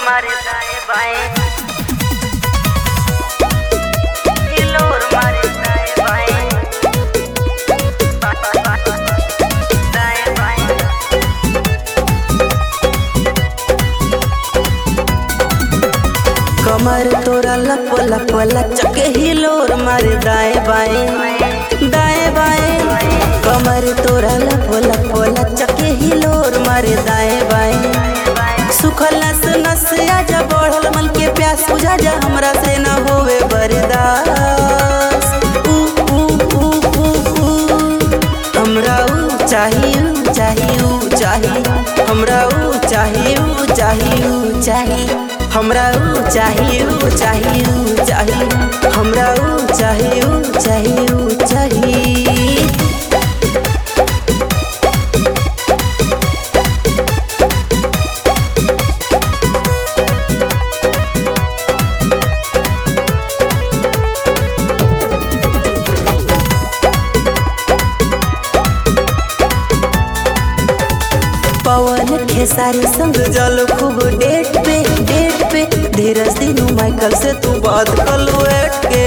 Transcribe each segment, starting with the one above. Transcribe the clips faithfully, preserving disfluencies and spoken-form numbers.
मारे दाएं बाएं, हिलोर मारे दाएं बाएं, दाएं बाएं। कमर तोरा लप लप लचके हिलोर मारे दाएं बाएं, दाएं बाएं। कमर तोरा लप लप लचके हिलोर मारे दाएं बाएं। सुखल नस नस आजा बढ़ल मन के प्यास बुझा जा हमरा से न होवे बर्दाश्त। ऊ ऊ ऊ ऊ ऊ हमरा ऊ चाही ऊ चाही ऊ चाही हमरा ऊ चाही ऊ चाही ऊ चाही हमरा ऊ चाही ऊ चाही ऊ चाही हमरा ऊ चाही ऊ चाही ऊ चाही। पवन खेसारी संग जल खूब डेट पे डेट पे धीरज दिनू माइकल से तू बात कलुएट के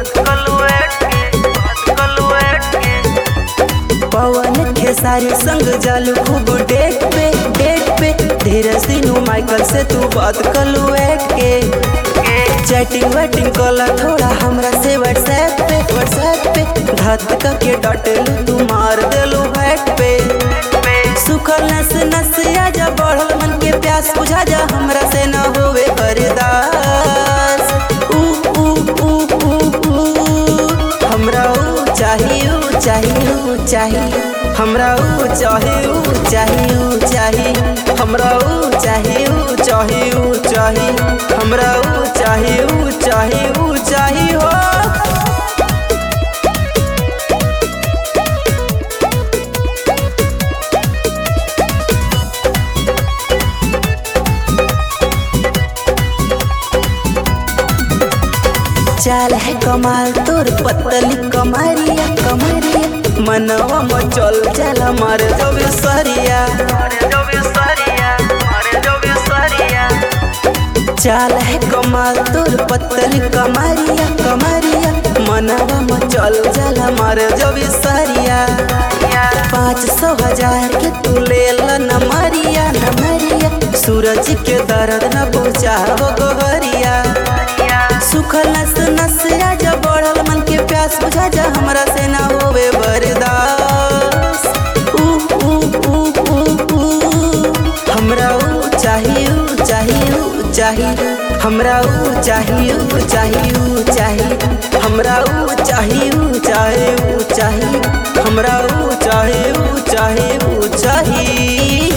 पवन खेसारी संग जल खूब डेट पे डेट पे धीरज दिनू माइकल से तू बात कलुएट के। चैटिंग वैटिंग कला थोड़ा हमरा से व्हाट्सएप पे व्हाट्सएप पे धत के डटलू तू मार देलू बैट पे। सुखल नस नस आजा बढ़ल मन के प्यास बुझा जा हमरा से न होवे बर्दाश्त। ऊ ऊ ऊ ऊ ऊ हमरा ऊ चाही ऊ चाही ऊ चाही हमरा ऊ चाही ऊ चाही ऊ चाही हमरा ऊ चाही ऊ चाही ऊ चाही हमरा ऊ चाही ऊ चाही ऊ चाही हो। चाल है कमाल तोर पतली कमरिया कमरिया मनवा मचल चल मार जब सरिया चाल है कमाल तोर पतली कमरिया कमरिया मनवा मचल चल मार जब सरिया। पाँच सौ हजार के तू ले ल नमरिया नमरिया सूरज के दर्द न बुझाव गोहरिया। सुखल नस नस आजा बढ़ल मन के प्यास बुझा जा हमरा से न होवे बर्दाश्त। ऊ ऊ ऊ ऊ ऊ हमरा ऊ चाही ऊ चाही ऊ चाही हमरा ऊ चाही ऊ चाही ऊ चाही हमरा ऊ चाही ऊ चाही ऊ चाही हमरा ऊ चाही ऊ चाही ऊ चाही।